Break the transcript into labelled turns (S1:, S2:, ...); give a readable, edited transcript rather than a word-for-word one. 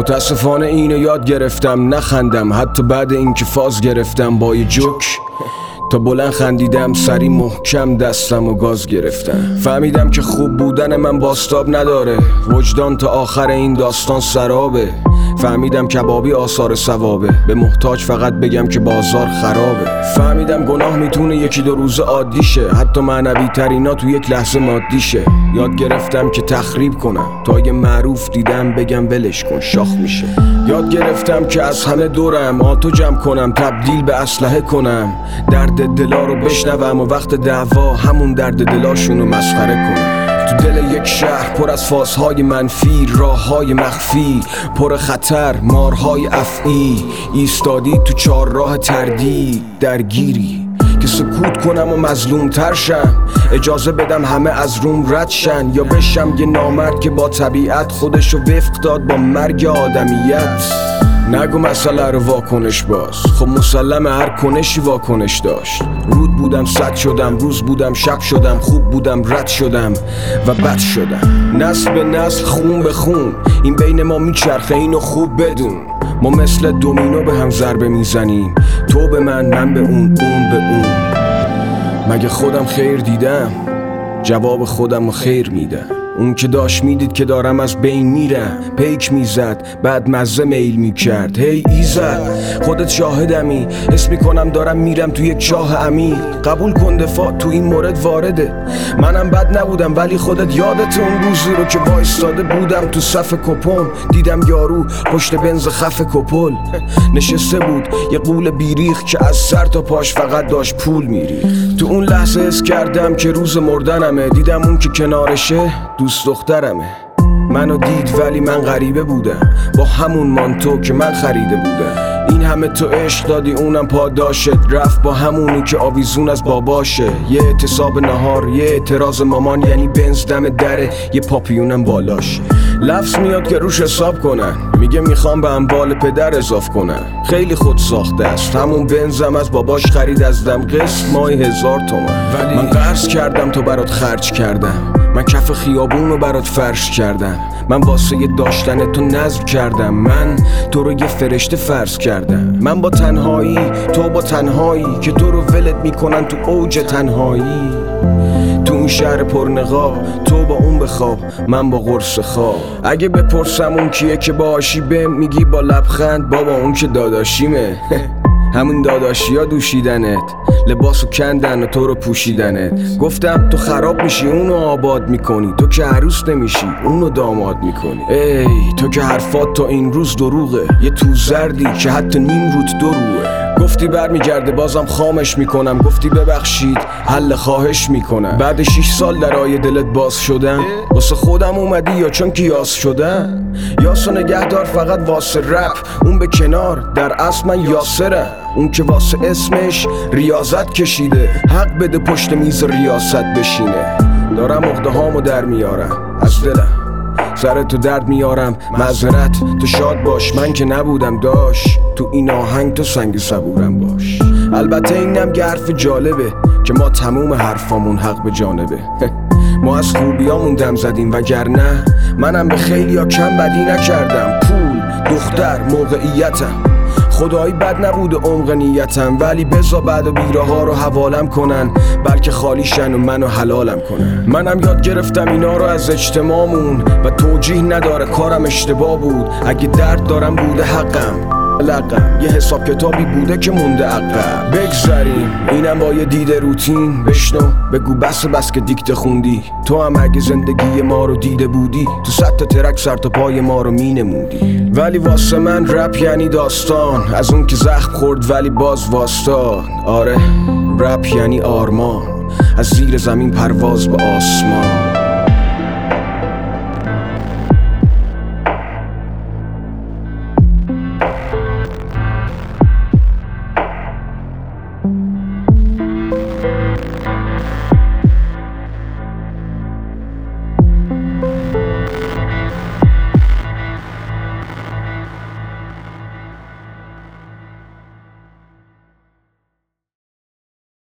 S1: متاسفانه اینو یاد گرفتم نخندم، حتی بعد اینکه فاز گرفتم با یه جوک تا بلند خندیدم، سری محکم دستم و گاز گرفتم. فهمیدم که خوب بودن من باستاب نداره، وجدان تا آخر این داستان سرابه. فهمیدم کبابی آثار ثوابه، به محتاج فقط بگم که بازار خرابه. فهمیدم گناه میتونه یکی دو روز عادی شه، حتی معنوی ترینا تو یک لحظه مادی شه. یاد گرفتم که تخریب کنم، تا اگه معروف دیدم بگم ولش کن شاخ میشه. یاد گرفتم که از همه دورم آتو جمع کنم، تبدیل به اسلحه کنم، درد دلا رو بشنوم و وقت دعوا همون درد دلاشونو مسخره کنم. تو دل یک شهر پر از فازهای منفی، راههای مخفی پر خطر، مارهای افعی، ایستادی تو چار راه تردید درگیری که سکوت کنم و مظلوم تر شم، اجازه بدم همه از روم رد شن، یا بشم یه نامرد که با طبیعت خودشو وفق داد با مرگ آدمیت. نگو مسئله رو واکنش باز، خب مسلمه هر کنشی واکنش داشت. رود بودم صد شدم، روز بودم شب شدم، خوب بودم رد شدم و بد شدم. نسل به نسل خون به خون این بین ما میچرخه، اینو خوب بدون. ما مثل دومینو به هم ضربه میزنیم، تو به من به اون به اون. مگه خودم خیر دیدم؟ جواب خودم رو خیر میدم. اون که داشت میدید که دارم از بین میرم، پیک میزد بعد مزه میل میکرد. هی ایزد خودت شاهدمی، حس میکنم دارم میرم تو یک چاه عمیق. قبول کن دفاع تو این مورد وارده، منم بد نبودم ولی خودت یادت اون روزی رو که وایستاده بودم تو صف کپم، دیدم یارو پشت بنز خف کپل نشسته بود، یه قول بیریخ که از سر تا پاش فقط داشت پول میریخت. تو اون لحظه حس کردم که روز مردنمه، دیدم اون که کنارشه دوست دخترمه. منو دید ولی من غریبه بودم، با همون مانتو که من خریده بودم. این همه تو عشق دادی اونم پاداشت، رفت با همونی که آویزون از باباشه. یه اعتصاب نهار، یه اعتراض مامان، یعنی بنز دم دره، یه پاپیونم بالاشه. لفظ میاد که روش حساب کنن، میگه میخوام به اموال پدر اضاف کنن. خیلی خود ساخته است، همون بنزم از باباش خرید از دم، قسط ماهی 1000 تومن. ولی من قرض کردم تو برات خرج کردم، من کف خیابون رو برات فرش کردم، من واسه داشتن تو نذر کردم، من تو رو یه فرشته فرض کردم. من با تنهایی، تو با تنهایی که تو رو ولت میکنن تو اوج تنهایی. تو اون شهر پرنقاب، تو با اون بخواب، من با قرص خواب. اگه بپرسم اون کیه که باشی بهم میگی با لبخند بابا اون که داداشیمه. همون داداشی ها دوشیدنت، لباسو کندن و تو رو پوشیدنت. گفتم تو خراب میشی اونو آباد میکنی، تو که عروس نمیشی اونو داماد میکنی. ای تو که حرفات تا این روز دروغه، یه تو زردی که حتی نیم روت دروه. گفتی برمیگرده بازم خامش میکنم، گفتی ببخشید حل خواهش میکنم. بعد 6 سال درای دلت باز شدم، واسه خودم اومدی یا چون که یاس شدم؟ یاسو نگهدار فقط واسه رپ، اون به کنار، در اصل من یاسرم. اون که واسه اسمش ریاضت کشیده، حق بده پشت میز ریاست بشینه. دارم عقده هامو در میارم از دلم، سر تو درد میارم معذرت، تو شاد باش من که نبودم داش، تو این آهنگ تو سنگ صبورم باش. البته اینم که حرف جالبه که ما تموم حرفامون حق به جانبه. ما از خوبیامون دم زدیم وگرنه منم به خیلی ها کم بدی نکردم. پول، دختر، موقعیتم، خدایی بد نبوده عمق نیتم، ولی بزا بعد و بیره ها رو حوالم کنن، بلکه خالیشن و منو حلالم کنن. منم یاد گرفتم اینا رو از اجتماعمون و توجیه نداره کارم اشتباه بود. اگه درد دارم بوده حقم، لقم یه حساب کتابی بوده که مونده عقب. بگذاریم اینم با یه دید روتین، بشنو بگو بس که دیکته خوندی. تو هم اگه زندگی ما رو دیده بودی، تو 100 تا ترک سر تا پای ما رو مینمودی. ولی واسه من رپ یعنی داستان، از اون که زخم خورد ولی باز واستاد. آره رپ یعنی آرمان، از زیر زمین پرواز به آسمان.